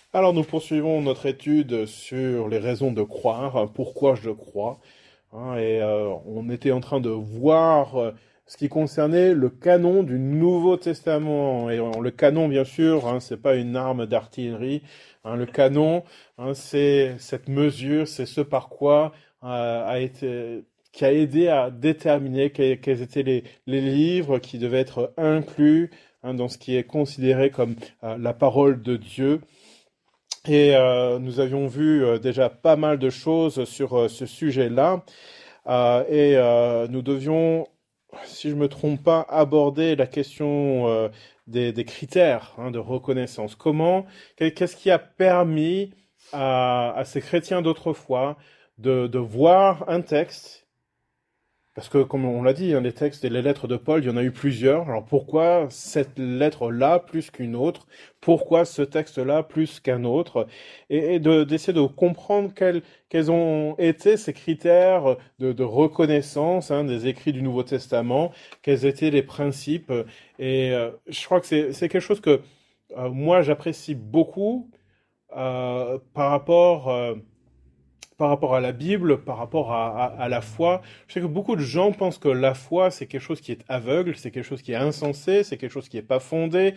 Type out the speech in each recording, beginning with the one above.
Alors nous poursuivons notre étude sur les raisons de croire, pourquoi je crois, on était en train de voir ce qui concernait le canon du Nouveau Testament. Le canon, bien sûr, c'est pas une arme d'artillerie. Le canon, c'est cette mesure, c'est ce par quoi qui a aidé à déterminer quels étaient les livres qui devaient être inclus dans ce qui est considéré comme la parole de Dieu. Nous avions vu déjà pas mal de choses sur ce sujet-là. Nous devions, si je me trompe pas, aborder la question des critères de reconnaissance. Qu'est-ce qui a permis à ces chrétiens d'autrefois de voir un texte parce que, comme on l'a dit, les textes et les lettres de Paul, il y en a eu plusieurs. Alors pourquoi cette lettre-là plus qu'une autre? Pourquoi ce texte-là plus qu'un autre? D'essayer de comprendre quels ont été ces critères de reconnaissance des écrits du Nouveau Testament, quels étaient les principes. Je crois que c'est quelque chose que moi j'apprécie beaucoup par rapport à la Bible, par rapport à la foi. Je sais que beaucoup de gens pensent que la foi, c'est quelque chose qui est aveugle, c'est quelque chose qui est insensé, c'est quelque chose qui n'est pas fondé.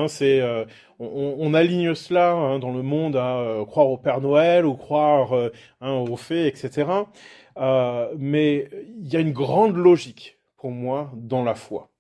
On aligne cela dans le monde à croire au Père Noël ou croire aux fées, etc. Mais il y a une grande logique, pour moi, dans la foi.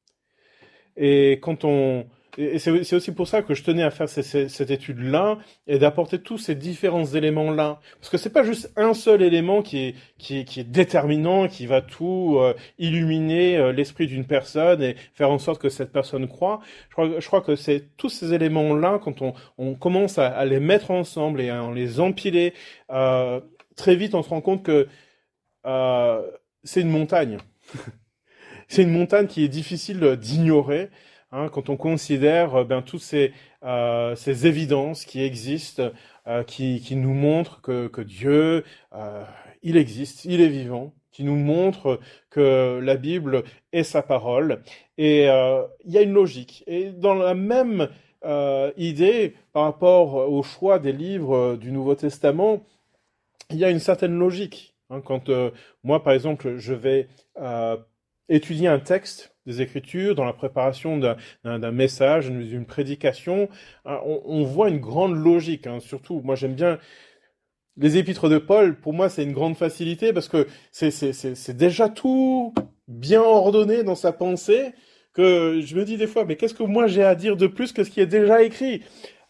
Et quand on et c'est aussi pour ça que je tenais à faire cette étude-là et d'apporter tous ces différents éléments-là. Parce que c'est pas juste un seul élément qui est déterminant, qui va tout illuminer l'esprit d'une personne et faire en sorte que cette personne croit. Je crois que c'est tous ces éléments-là, quand on commence à les mettre ensemble et à les empiler, très vite on se rend compte que euh, c'est une montagne. C'est une montagne qui est difficile d'ignorer quand on considère toutes ces évidences qui existent, qui nous montrent que Dieu, il existe, il est vivant, qui nous montrent que la Bible est sa parole. Il y a une logique. Et dans la même idée, par rapport au choix des livres du Nouveau Testament, il y a une certaine logique. Quand moi, par exemple, je vais étudier un texte des Écritures dans la préparation d'un message, d'une prédication, on voit une grande logique. Surtout, moi, j'aime bien les épîtres de Paul. Pour moi, c'est une grande facilité parce que c'est déjà tout bien ordonné dans sa pensée que je me dis des fois, mais qu'est-ce que moi j'ai à dire de plus que ce qui est déjà écrit?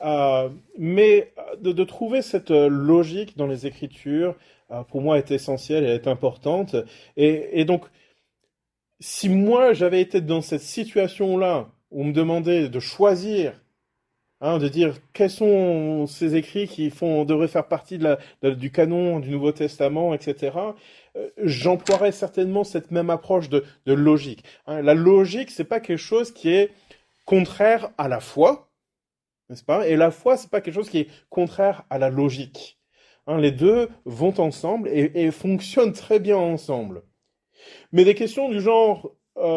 Mais de trouver cette logique dans les Écritures, pour moi, est essentielle et est importante. Donc, si moi j'avais été dans cette situation-là, où on me demandait de choisir, de dire quels sont ces écrits devraient faire partie du canon du Nouveau Testament, etc., j'emploierais certainement cette même approche de logique. La logique, c'est pas quelque chose qui est contraire à la foi, n'est-ce pas? Et la foi, c'est pas quelque chose qui est contraire à la logique. Les deux vont ensemble et fonctionnent très bien ensemble. Mais des questions du genre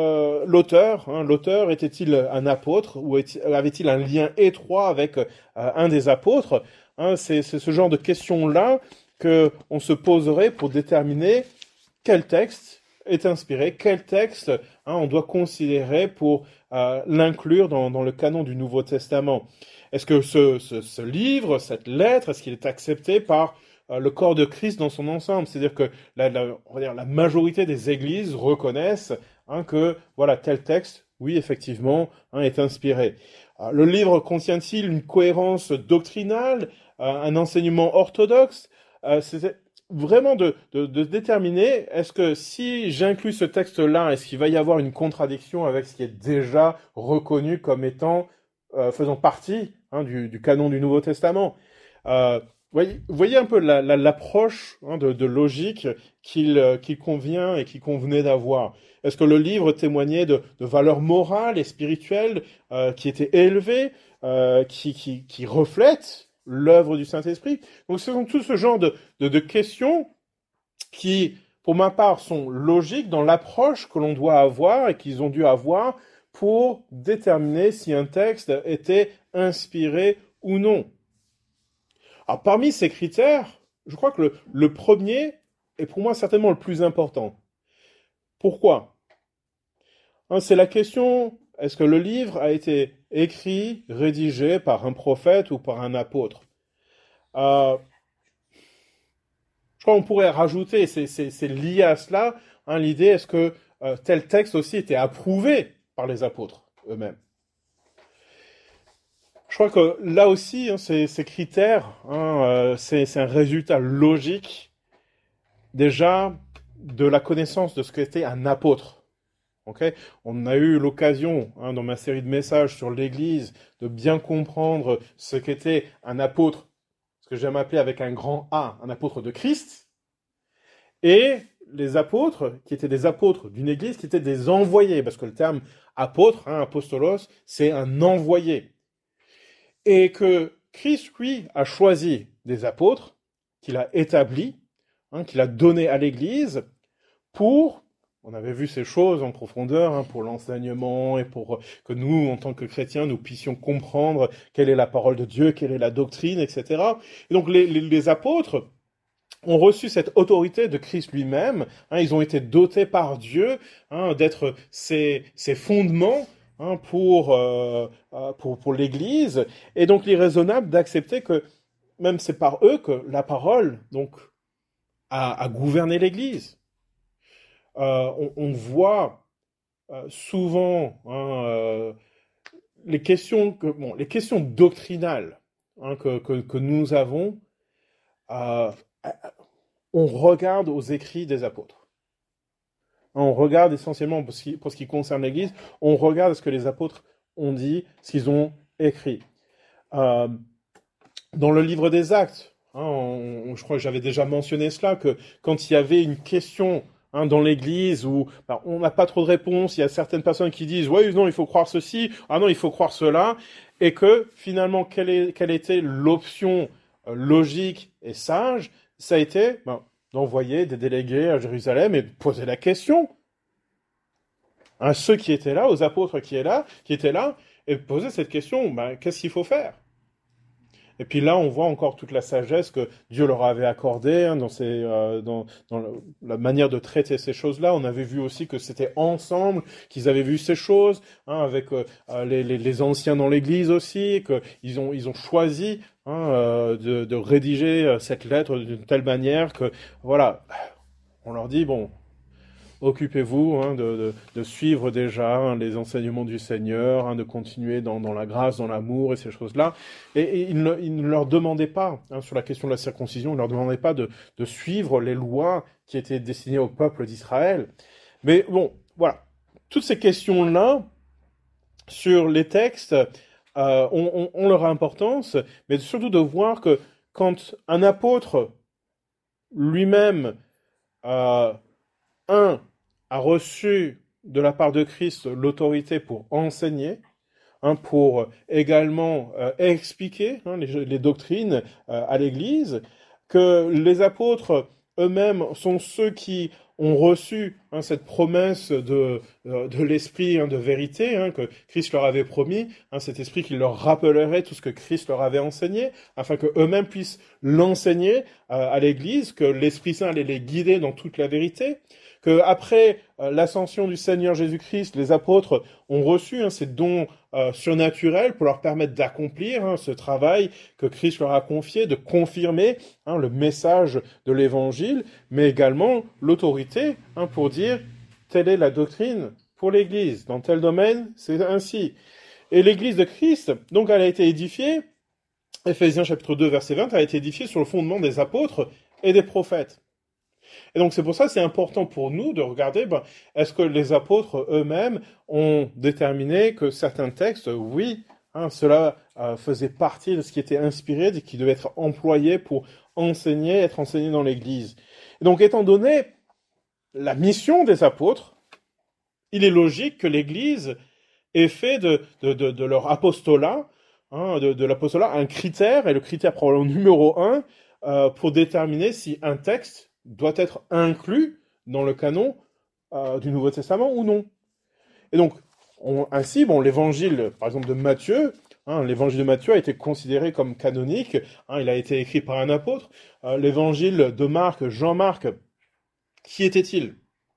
l'auteur était-il un apôtre ou avait-il un lien étroit avec un des apôtres? C'est ce genre de questions-là que on se poserait pour déterminer quel texte est inspiré, quel texte on doit considérer pour l'inclure dans le canon du Nouveau Testament. Est-ce que ce livre, cette lettre, est-ce qu'il est accepté par le corps de Christ dans son ensemble? C'est-à-dire que on va dire, la majorité des églises reconnaissent que voilà tel texte, oui effectivement, est inspiré. Le livre contient-il une cohérence doctrinale, un enseignement orthodoxe? C'est vraiment de déterminer, est-ce que si j'inclus ce texte-là, est-ce qu'il va y avoir une contradiction avec ce qui est déjà reconnu comme étant, faisant partie du canon du Nouveau Testament? Voyez un peu l'approche de logique qu'il convient et qu'il convenait d'avoir. Est-ce que le livre témoignait de valeurs morales et spirituelles qui étaient élevées, qui reflètent l'œuvre du Saint-Esprit? Donc ce sont tout ce genre de questions qui, pour ma part, sont logiques dans l'approche que l'on doit avoir et qu'ils ont dû avoir pour déterminer si un texte était inspiré ou non. Alors, parmi ces critères, je crois que le premier est pour moi certainement le plus important. Pourquoi? Hein, c'est la question, est-ce que le livre a été écrit, rédigé par un prophète ou par un apôtre? Euh, je crois qu'on pourrait rajouter, c'est lié à cela, hein, l'idée, est-ce que tel texte aussi était approuvé par les apôtres eux-mêmes? Je crois que là aussi, hein, ces critères, hein, c'est un résultat logique déjà de la connaissance de ce qu'était un apôtre. Okay. On a eu l'occasion, hein, dans ma série de messages sur l'Église, de bien comprendre ce qu'était un apôtre, ce que j'aime appeler avec un grand A, un apôtre de Christ, et les apôtres, qui étaient des apôtres d'une Église, qui étaient des envoyés, parce que le terme apôtre, hein, apostolos, c'est un envoyé. Et que Christ, lui, a choisi des apôtres, qu'il a établis, hein, qu'il a donnés à l'Église, on avait vu ces choses en profondeur, hein, pour l'enseignement et pour que nous, en tant que chrétiens, nous puissions comprendre quelle est la parole de Dieu, quelle est la doctrine, etc. Et donc les apôtres ont reçu cette autorité de Christ lui-même, hein, ils ont été dotés par Dieu, hein, d'être ces fondements, hein, pour l'Église, et donc il est raisonnable d'accepter que même c'est par eux que la parole donc a gouverné l'Église. On voit souvent, hein, les questions doctrinales, hein, que nous avons, on regarde aux écrits des apôtres. On regarde essentiellement, pour ce qui concerne l'Église, on regarde ce que les apôtres ont dit, ce qu'ils ont écrit. Dans le livre des Actes, hein, je crois que j'avais déjà mentionné cela, que quand il y avait une question, hein, dans l'Église où on n'a pas trop de réponses, il y a certaines personnes qui disent « Oui, non, il faut croire ceci, ah non, il faut croire cela », et que finalement, quelle était l'option logique et sage? Ça a été d'envoyer des délégués à Jérusalem et de poser la question à ceux qui étaient là, aux apôtres qui étaient là, et de poser cette question, qu'est-ce qu'il faut faire? Et puis là, on voit encore toute la sagesse que Dieu leur avait accordée, hein, dans la manière de traiter ces choses-là. On avait vu aussi que c'était ensemble qu'ils avaient vu ces choses, hein, avec les anciens dans l'Église aussi, qu'ils ont choisi, hein, de rédiger cette lettre d'une telle manière que, voilà, on leur dit, bon, occupez-vous, hein, de suivre déjà, hein, les enseignements du Seigneur, hein, de continuer dans la grâce, dans l'amour et ces choses-là. Et il ne leur demandait pas, hein, sur la question de la circoncision, il ne leur demandait pas de suivre les lois qui étaient destinées au peuple d'Israël. Mais bon, voilà. Toutes ces questions-là, sur les textes, ont leur importance, mais surtout de voir que quand un apôtre lui-même, a reçu de la part de Christ l'autorité pour enseigner, hein, pour également expliquer, hein, les doctrines à l'Église, que les apôtres eux-mêmes sont ceux qui ont reçu, hein, cette promesse de l'esprit, hein, de vérité, hein, que Christ leur avait promis, hein, cet esprit qui leur rappellerait tout ce que Christ leur avait enseigné, afin qu'eux-mêmes puissent l'enseigner à l'Église, que l'Esprit Saint allait les guider dans toute la vérité, que après l'ascension du Seigneur Jésus-Christ, les apôtres ont reçu, hein, ces dons surnaturels pour leur permettre d'accomplir, hein, ce travail que Christ leur a confié, de confirmer, hein, le message de l'Évangile, mais également l'autorité, hein, pour dire telle est la doctrine pour l'Église. Dans tel domaine, c'est ainsi. Et l'Église de Christ, donc, elle a été édifiée, Éphésiens chapitre 2, verset 20, a été édifiée sur le fondement des apôtres et des prophètes. Et donc c'est pour ça que c'est important pour nous de regarder, est-ce que les apôtres eux-mêmes ont déterminé que certains textes, oui, hein, cela faisait partie de ce qui était inspiré, de ce qui devait être employé pour enseigner, être enseigné dans l'Église. Et donc étant donné la mission des apôtres, il est logique que l'Église ait fait de leur apostolat, hein, de l'apostolat un critère, et le critère probablement numéro 1, pour déterminer si un texte doit être inclus dans le canon du Nouveau Testament ou non. Et donc, ainsi, l'évangile, par exemple, de Matthieu, L'évangile de Matthieu a été considéré comme canonique. Il a été écrit par un apôtre. L'évangile de Marc, Jean-Marc, qui était-il?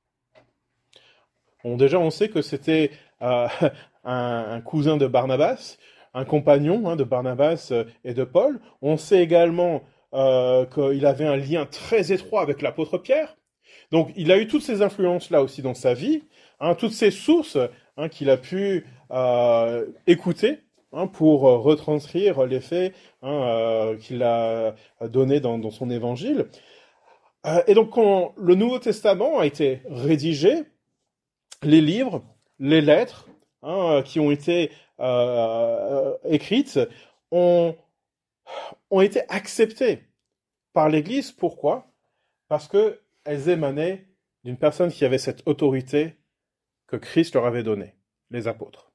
Bon, déjà, on sait que c'était un cousin de Barnabas, un compagnon de Barnabas et de Paul. On sait également qu'il avait un lien très étroit avec l'apôtre Pierre. Donc, il a eu toutes ces influences-là aussi dans sa vie, toutes ces sources qu'il a pu écouter pour retranscrire les faits qu'il a donnés dans son évangile. Et donc, quand le Nouveau Testament a été rédigé, les livres, les lettres qui ont été écrites ont été acceptées par l'Église. Pourquoi? Parce qu'elles émanaient d'une personne qui avait cette autorité que Christ leur avait donnée, les apôtres.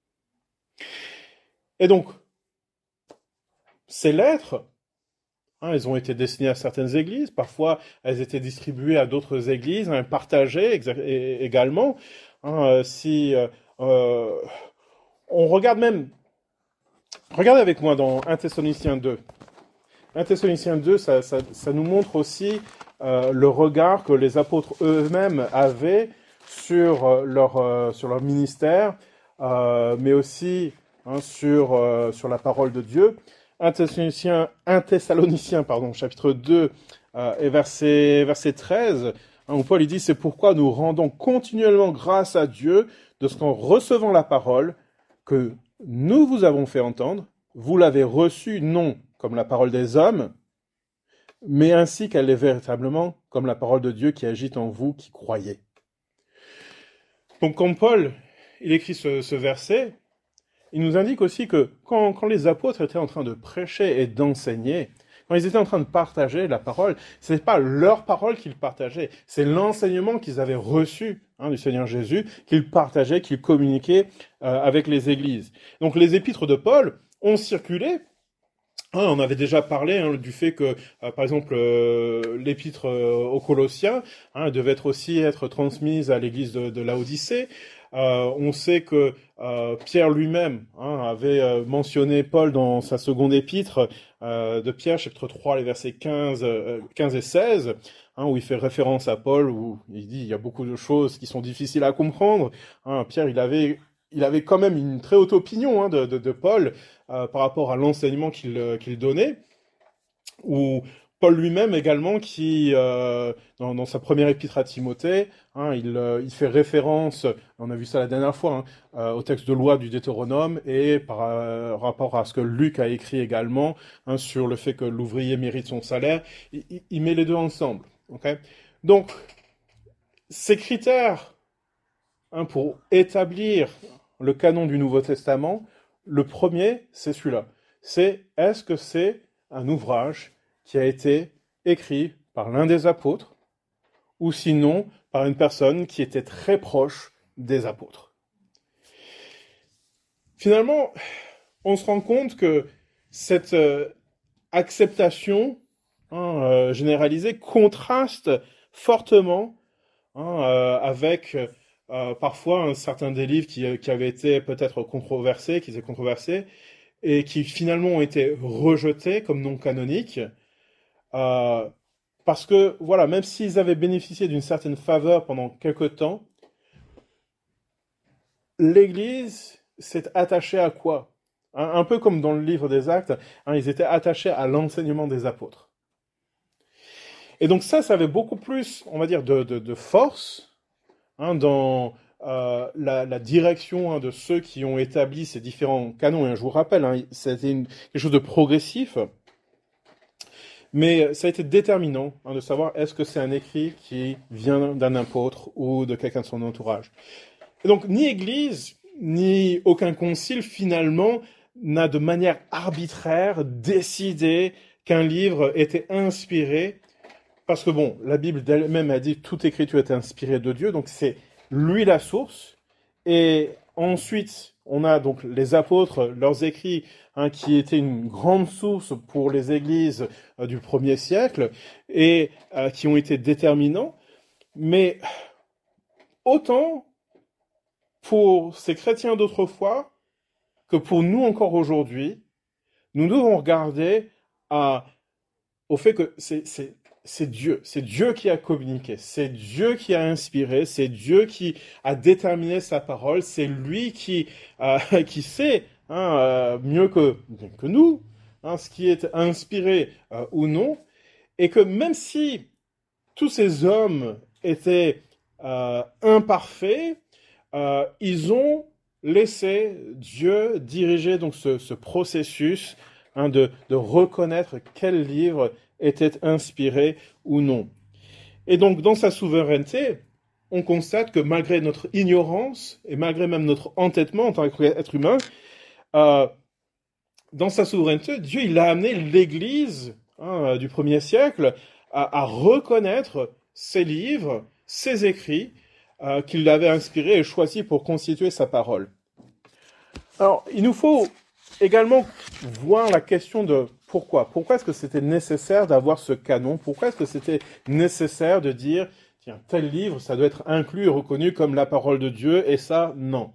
Et donc, ces lettres, elles ont été destinées à certaines églises, parfois elles étaient distribuées à d'autres églises, partagées également. Si on regarde même, regardez avec moi dans 1 Thessaloniciens 2. 1 Thessaloniciens 2, ça nous montre aussi le regard que les apôtres eux-mêmes avaient sur leur ministère, mais aussi sur la parole de Dieu. 1 Thessaloniciens, chapitre 2 et verset 13, où Paul il dit « C'est pourquoi nous rendons continuellement grâce à Dieu de ce qu'en recevant la parole que nous vous avons fait entendre, vous l'avez reçue non comme la parole des hommes, mais ainsi qu'elle est véritablement comme la parole de Dieu qui agit en vous qui croyez. » Donc quand Paul il écrit ce verset, il nous indique aussi que quand les apôtres étaient en train de prêcher et d'enseigner, quand ils étaient en train de partager la parole, ce n'est pas leur parole qu'ils partageaient, c'est l'enseignement qu'ils avaient reçu du Seigneur Jésus, qu'ils partageaient, qu'ils communiquaient avec les églises. Donc les épîtres de Paul ont circulé. On avait déjà parlé du fait que, par exemple, l'épître aux Colossiens devait aussi être transmise à l'église de Laodicée. On sait que Pierre lui-même avait mentionné Paul dans sa seconde épître de Pierre, chapitre 3, les versets 15 et 16, où il fait référence à Paul, où il dit il y a beaucoup de choses qui sont difficiles à comprendre. Pierre, il avait quand même une très haute opinion de Paul par rapport à l'enseignement qu'il donnait, ou Paul lui-même également, qui, dans sa première épître à Timothée, il fait référence, on a vu ça la dernière fois, au texte de loi du Deutéronome, et par rapport à ce que Luc a écrit également, sur le fait que l'ouvrier mérite son salaire, il met les deux ensemble. Okay. Donc, ces critères pour établir le canon du Nouveau Testament, le premier, c'est celui-là. C'est, est-ce que c'est un ouvrage qui a été écrit par l'un des apôtres, ou sinon par une personne qui était très proche des apôtres. Finalement, on se rend compte que cette acceptation généralisée contraste fortement avec parfois un certain des livres qui avaient été peut-être controversés, qui étaient controversés, et qui finalement ont été rejetés comme non canoniques, parce que, voilà, même s'ils avaient bénéficié d'une certaine faveur pendant quelque temps, l'Église s'est attachée à quoi? Un peu comme dans le livre des Actes, ils étaient attachés à l'enseignement des apôtres. Et donc ça avait beaucoup plus, on va dire, de force dans la direction de ceux qui ont établi ces différents canons. Et je vous rappelle, c'était quelque chose de progressif. Mais ça a été déterminant de savoir est-ce que c'est un écrit qui vient d'un apôtre ou de quelqu'un de son entourage. Et donc, ni Église, ni aucun concile, finalement, n'a de manière arbitraire décidé qu'un livre était inspiré. Parce que bon, la Bible d'elle-même a dit que toute écriture était inspirée de Dieu, donc c'est lui la source. Et ensuite, on a donc les apôtres, leurs écrits, qui étaient une grande source pour les églises du 1er siècle et qui ont été déterminants. Mais autant pour ces chrétiens d'autrefois, que pour nous encore aujourd'hui, nous devons regarder au fait que c'est Dieu qui a communiqué, c'est Dieu qui a inspiré, c'est Dieu qui a déterminé sa parole, c'est lui qui sait mieux que nous ce qui est inspiré ou non, et que même si tous ces hommes étaient imparfaits, ils ont laissé Dieu diriger donc ce processus de reconnaître quel livre était inspiré ou non. Et donc, dans sa souveraineté, on constate que malgré notre ignorance, et malgré même notre entêtement en tant qu'être humain, dans sa souveraineté, Dieu il a amené l'Église du 1er siècle à reconnaître ses livres, ses écrits, qu'il avait inspirés et choisis pour constituer sa parole. Alors, il nous faut également voir la question de pourquoi. Pourquoi est-ce que c'était nécessaire d'avoir ce canon? Pourquoi est-ce que c'était nécessaire de dire, tiens, tel livre, ça doit être inclus et reconnu comme la parole de Dieu, et ça, non.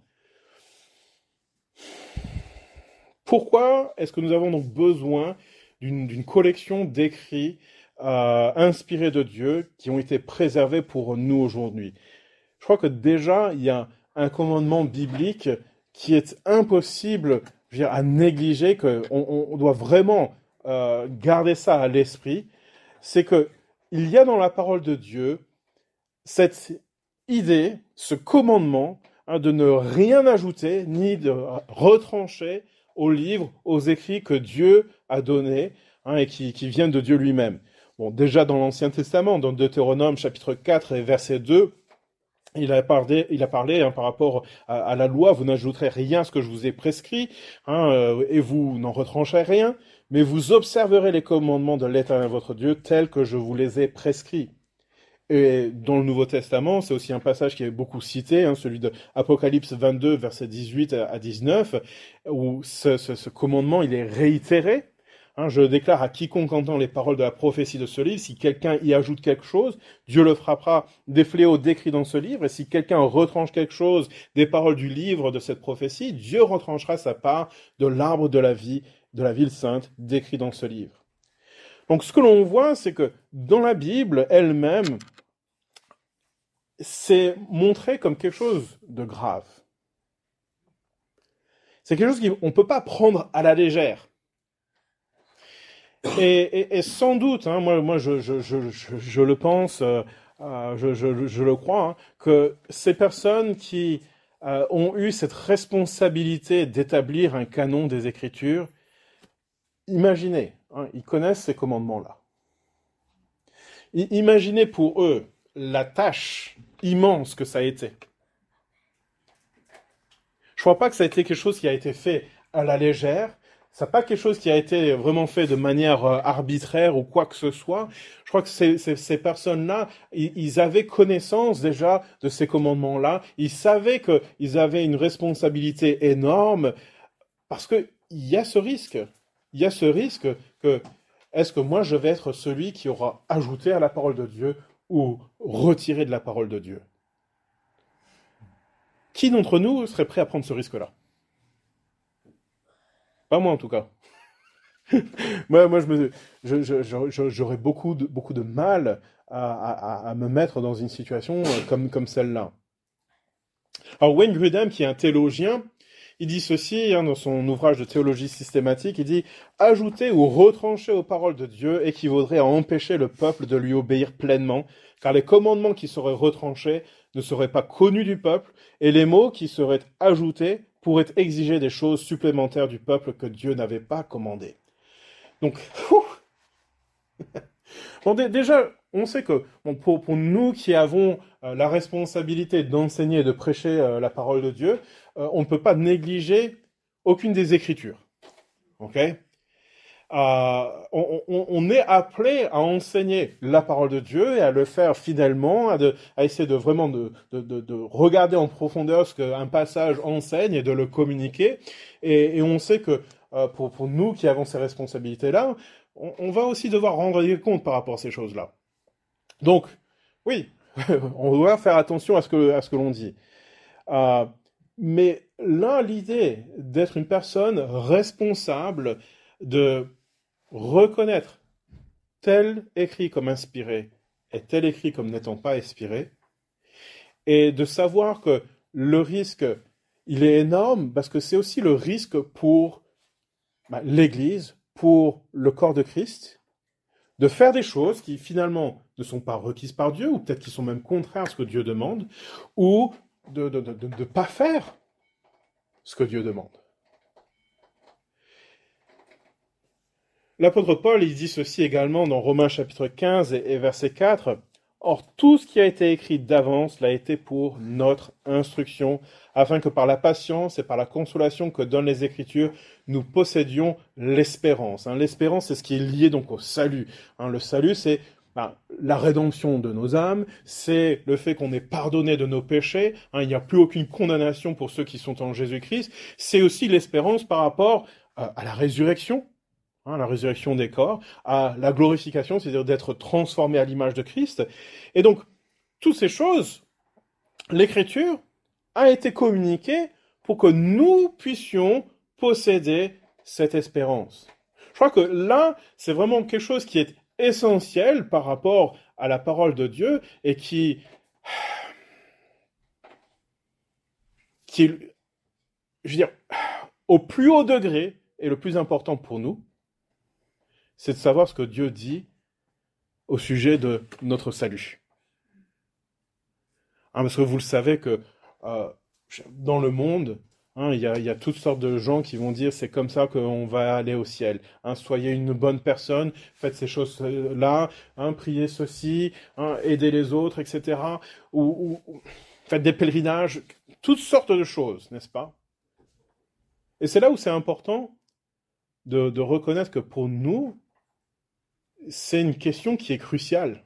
Pourquoi est-ce que nous avons donc besoin d'une collection d'écrits inspirés de Dieu qui ont été préservés pour nous aujourd'hui? Je crois que déjà, il y a un commandement biblique qui est impossible, je veux dire, à négliger, qu'on doit vraiment garder ça à l'esprit. C'est que il y a dans la parole de Dieu cette idée, ce commandement de ne rien ajouter ni de retrancher aux livres, aux écrits que Dieu a donnés et qui viennent de Dieu lui-même. Bon, déjà dans l'Ancien Testament, dans Deutéronome chapitre 4 et verset 2, il a parlé par rapport à la loi, vous n'ajouterez rien à ce que je vous ai prescrit, et vous n'en retrancherez rien, mais vous observerez les commandements de l'Éternel votre Dieu tels que je vous les ai prescrits. Et dans le Nouveau Testament, c'est aussi un passage qui est beaucoup cité, celui de Apocalypse 22, versets 18 à 19, où ce commandement, il est réitéré. Je déclare à quiconque entend les paroles de la prophétie de ce livre, si quelqu'un y ajoute quelque chose, Dieu le frappera des fléaux décrits dans ce livre, et si quelqu'un retranche quelque chose des paroles du livre de cette prophétie, Dieu retranchera sa part de l'arbre de la vie, de la ville sainte, décrit dans ce livre. Donc ce que l'on voit, c'est que dans la Bible elle-même, c'est montré comme quelque chose de grave. C'est quelque chose qu'on ne peut pas prendre à la légère. Et sans doute, moi je le pense, je le crois, que ces personnes qui ont eu cette responsabilité d'établir un canon des Écritures, imaginez, ils connaissent ces commandements-là. Imaginez pour eux la tâche immense que ça a été. Je ne crois pas que ça a été quelque chose qui a été fait à la légère. Ça n'est pas quelque chose qui a été vraiment fait de manière arbitraire ou quoi que ce soit. Je crois que ces personnes-là, ils avaient connaissance déjà de ces commandements-là. Ils savaient qu'ils avaient une responsabilité énorme parce qu'il y a ce risque. Il y a ce risque que est-ce que moi je vais être celui qui aura ajouté à la parole de Dieu ou retiré de la parole de Dieu? Qui d'entre nous serait prêt à prendre ce risque-là? Pas moi en tout cas. moi j'aurais beaucoup de mal à me mettre dans une situation comme celle-là. Alors Wayne Grudem, qui est un théologien, il dit ceci dans son ouvrage de théologie systématique, il dit « Ajouter ou retrancher aux paroles de Dieu équivaudrait à empêcher le peuple de lui obéir pleinement, car les commandements qui seraient retranchés ne seraient pas connus du peuple, et les mots qui seraient ajoutés pourraient exiger des choses supplémentaires du peuple que Dieu n'avait pas commandées. » Donc, bon, déjà, on sait que pour nous qui avons la responsabilité d'enseigner et de prêcher la parole de Dieu, on ne peut pas négliger aucune des Écritures. Ok? On est appelé à enseigner la parole de Dieu et à le faire fidèlement, à essayer de vraiment de regarder en profondeur ce qu'un passage enseigne et de le communiquer. Et on sait que pour nous qui avons ces responsabilités-là, on va aussi devoir rendre des comptes par rapport à ces choses-là. Donc, oui, on doit faire attention à ce que l'on dit. Mais là, l'idée d'être une personne responsable, de reconnaître tel écrit comme inspiré et tel écrit comme n'étant pas inspiré, et de savoir que le risque, il est énorme parce que c'est aussi le risque pour l'Église, pour le corps de Christ, de faire des choses qui finalement ne sont pas requises par Dieu, ou peut-être qui sont même contraires à ce que Dieu demande, ou de ne pas faire ce que Dieu demande. L'apôtre Paul, il dit ceci également dans Romains chapitre 15 et verset 4. « Or, tout ce qui a été écrit d'avance l'a été pour notre instruction, afin que par la patience et par la consolation que donnent les Écritures, nous possédions l'espérance. » L'espérance, c'est ce qui est lié donc au salut. Le salut, c'est la rédemption de nos âmes, c'est le fait qu'on est pardonné de nos péchés, il n'y a plus aucune condamnation pour ceux qui sont en Jésus-Christ. C'est aussi l'espérance par rapport à la résurrection. La résurrection des corps, à la glorification, c'est-à-dire d'être transformé à l'image de Christ. Et donc, toutes ces choses, l'Écriture a été communiquée pour que nous puissions posséder cette espérance. Je crois que là, c'est vraiment quelque chose qui est essentiel par rapport à la parole de Dieu et qui est, je veux dire, au plus haut degré et le plus important pour nous, c'est de savoir ce que Dieu dit au sujet de notre salut. Parce que vous le savez que dans le monde, il y a toutes sortes de gens qui vont dire c'est comme ça qu'on va aller au ciel. Soyez une bonne personne, faites ces choses-là, priez ceci, aidez les autres, etc. Ou faites des pèlerinages, toutes sortes de choses, n'est-ce pas? Et c'est là où c'est important de reconnaître que pour nous, c'est une question qui est cruciale.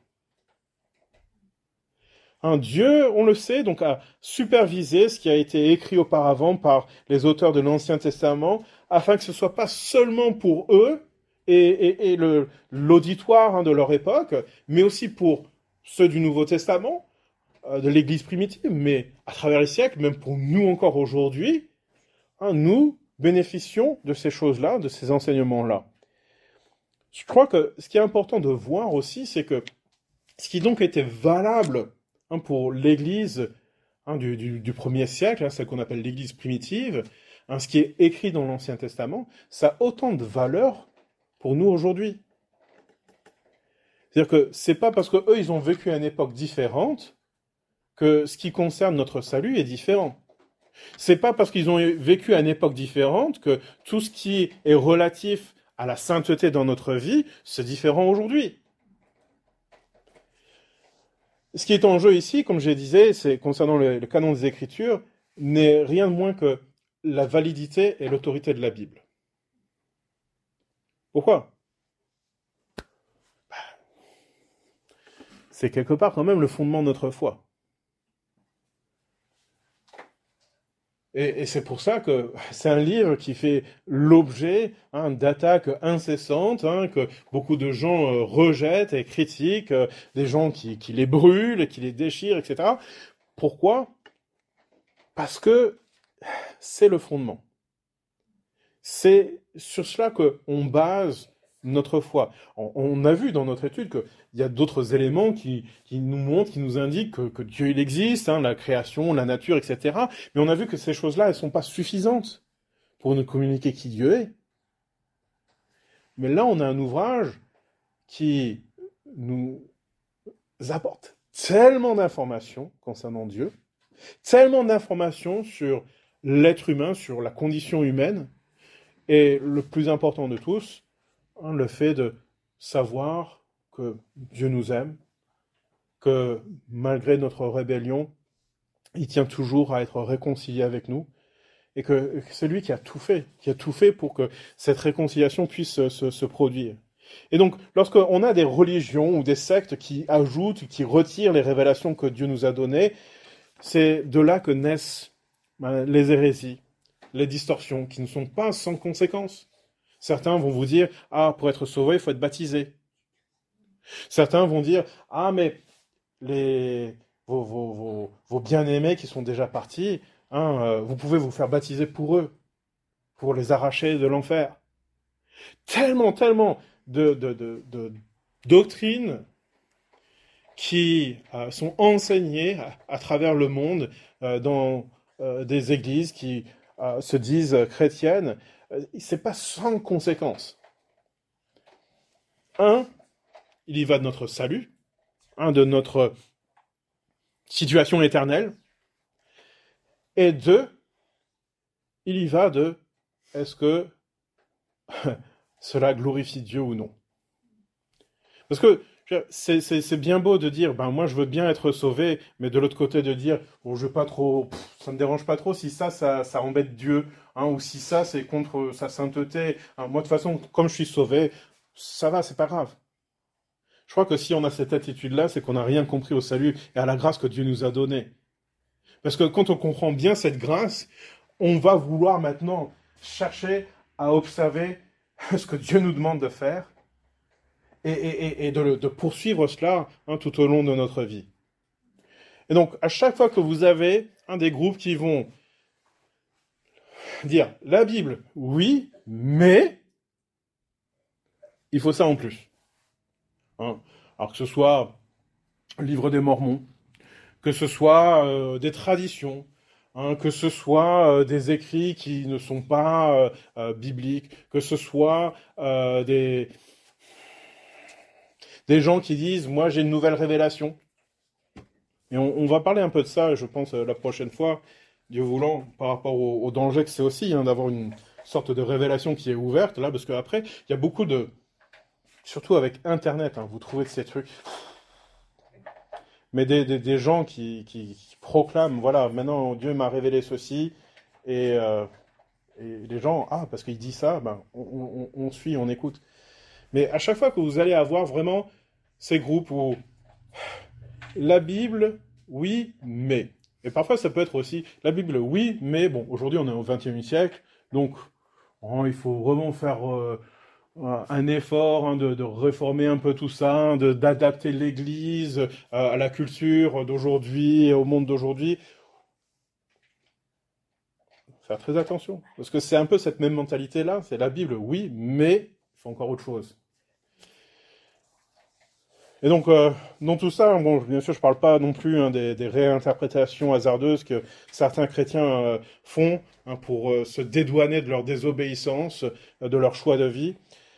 Dieu, on le sait, donc a supervisé ce qui a été écrit auparavant par les auteurs de l'Ancien Testament, afin que ce ne soit pas seulement pour eux et l'auditoire de leur époque, mais aussi pour ceux du Nouveau Testament, de l'Église primitive, mais à travers les siècles, même pour nous encore aujourd'hui, nous bénéficions de ces choses-là, de ces enseignements-là. Je crois que ce qui est important de voir aussi, c'est que ce qui donc était valable pour l'Église du premier siècle, celle qu'on appelle l'Église primitive, ce qui est écrit dans l'Ancien Testament, ça a autant de valeur pour nous aujourd'hui. C'est-à-dire que c'est pas parce qu'eux, ils ont vécu à une époque différente que ce qui concerne notre salut est différent. C'est pas parce qu'ils ont vécu à une époque différente que tout ce qui est relatif à la sainteté dans notre vie, c'est différent aujourd'hui. Ce qui est en jeu ici, comme je disais, c'est concernant le canon des Écritures, n'est rien de moins que la validité et l'autorité de la Bible. Pourquoi? C'est quelque part quand même le fondement de notre foi. Et c'est pour ça que c'est un livre qui fait l'objet d'attaques incessantes, que beaucoup de gens rejettent et critiquent, des gens qui les brûlent, qui les déchirent, etc. Pourquoi? Parce que c'est le fondement. C'est sur cela qu'on base notre foi. On a vu dans notre étude qu'il y a d'autres éléments qui nous montrent, qui nous indiquent que Dieu il existe, la création, la nature, etc. Mais on a vu que ces choses-là, elles ne sont pas suffisantes pour nous communiquer qui Dieu est. Mais là, on a un ouvrage qui nous apporte tellement d'informations concernant Dieu, tellement d'informations sur l'être humain, sur la condition humaine, et le plus important de tous, le fait de savoir que Dieu nous aime, que malgré notre rébellion, il tient toujours à être réconcilié avec nous, et que c'est lui qui a tout fait pour que cette réconciliation puisse se produire. Et donc, lorsqu'on a des religions ou des sectes qui ajoutent, qui retirent les révélations que Dieu nous a données, c'est de là que naissent les hérésies, les distorsions, qui ne sont pas sans conséquences. Certains vont vous dire, pour être sauvé, il faut être baptisé. Certains vont dire, mais vos bien-aimés qui sont déjà partis, vous pouvez vous faire baptiser pour eux, pour les arracher de l'enfer. Tellement de doctrines qui sont enseignées à travers le monde dans des églises qui se disent chrétiennes. C'est pas sans conséquence. Il y va de notre salut, de notre situation éternelle, et deux, il y va de est-ce que cela glorifie Dieu ou non. Parce que c'est bien beau de dire, moi je veux bien être sauvé, mais de l'autre côté de dire, bon, je veux pas trop, ça me dérange pas trop si ça embête Dieu, ou si ça c'est contre sa sainteté. Moi de toute façon, comme je suis sauvé, ça va, c'est pas grave. Je crois que si on a cette attitude-là, c'est qu'on n'a rien compris au salut et à la grâce que Dieu nous a donnée. Parce que quand on comprend bien cette grâce, on va vouloir maintenant chercher à observer ce que Dieu nous demande de faire et de poursuivre cela tout au long de notre vie. Et donc, à chaque fois que vous avez des groupes qui vont dire la Bible, oui, mais il faut ça en plus. Alors que ce soit le livre des Mormons, que ce soit des traditions, que ce soit des écrits qui ne sont pas bibliques, que ce soit des gens qui disent « moi j'ai une nouvelle révélation ». Et on va parler un peu de ça, je pense, la prochaine fois, Dieu voulant, par rapport au danger que c'est aussi d'avoir une sorte de révélation qui est ouverte, là, parce qu'après, il y a beaucoup de... Surtout avec Internet, vous trouvez ces trucs... Mais des gens qui proclament, voilà, maintenant Dieu m'a révélé ceci, et les gens, parce qu'il dit ça, on suit, on écoute. Mais à chaque fois que vous allez avoir vraiment ces groupes où la Bible, oui, mais. Et parfois ça peut être aussi, la Bible, oui, mais bon, aujourd'hui on est au XXIe siècle, donc il faut vraiment faire... un effort de réformer un peu tout ça, d'adapter l'Église à la culture d'aujourd'hui et au monde d'aujourd'hui. Faire très attention, parce que c'est un peu cette même mentalité-là, c'est la Bible, oui, mais il faut encore autre chose. Et donc, dans tout ça, bon, bien sûr, je ne parle pas non plus des réinterprétations hasardeuses que certains chrétiens font pour se dédouaner de leur désobéissance, de leur choix de vie.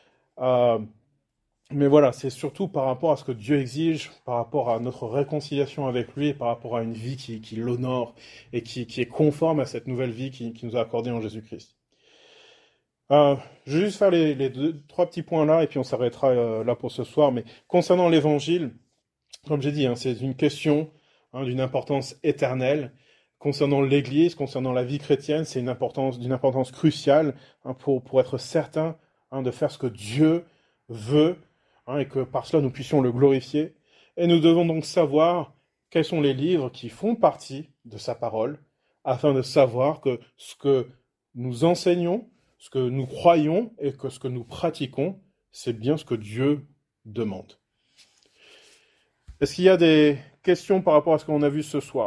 Mais voilà, c'est surtout par rapport à ce que Dieu exige, par rapport à notre réconciliation avec lui, et par rapport à une vie qui l'honore et qui est conforme à cette nouvelle vie qu'il nous a accordée en Jésus-Christ. Je vais juste faire les trois petits points là, et puis on s'arrêtera là pour ce soir. Mais concernant l'évangile, comme j'ai dit, c'est une question d'une importance éternelle. Concernant l'Église, concernant la vie chrétienne, c'est d'une importance cruciale pour être certain de faire ce que Dieu veut, et que par cela nous puissions le glorifier. Et nous devons donc savoir quels sont les livres qui font partie de sa parole, afin de savoir que ce que nous enseignons, ce que nous croyons et que ce que nous pratiquons, c'est bien ce que Dieu demande. Est-ce qu'il y a des questions par rapport à ce qu'on a vu ce soir ?